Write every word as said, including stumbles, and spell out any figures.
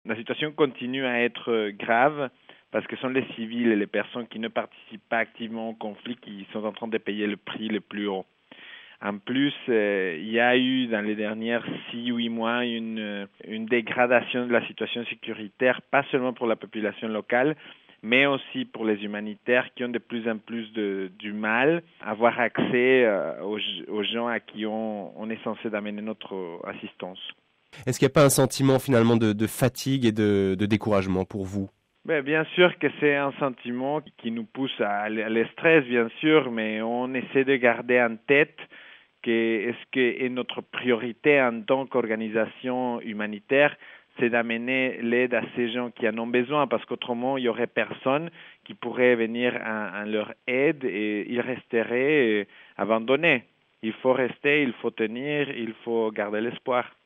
La situation continue à être grave parce que ce sont les civils et les personnes qui ne participent pas activement au conflit qui sont en train de payer le prix le plus haut. En plus, euh, il y a eu dans les dernières six, huit mois une, une dégradation de la situation sécuritaire, pas seulement pour la population locale, mais aussi pour les humanitaires qui ont de plus en plus de, du mal à avoir accès euh, aux, aux gens à qui on, on est censé d'amener notre assistance. Est-ce qu'il n'y a pas un sentiment finalement de, de fatigue et de, de découragement pour vous? Ben, bien sûr que c'est un sentiment qui nous pousse à, à le stress, bien sûr, mais on essaie de garder en tête que est-ce que est notre priorité en tant qu'organisation humanitaire, c'est d'amener l'aide à ces gens qui en ont besoin, parce qu'autrement, il y aurait personne qui pourrait venir en, en leur aide et ils resteraient abandonnés. Il faut rester, il faut tenir, il faut garder l'espoir.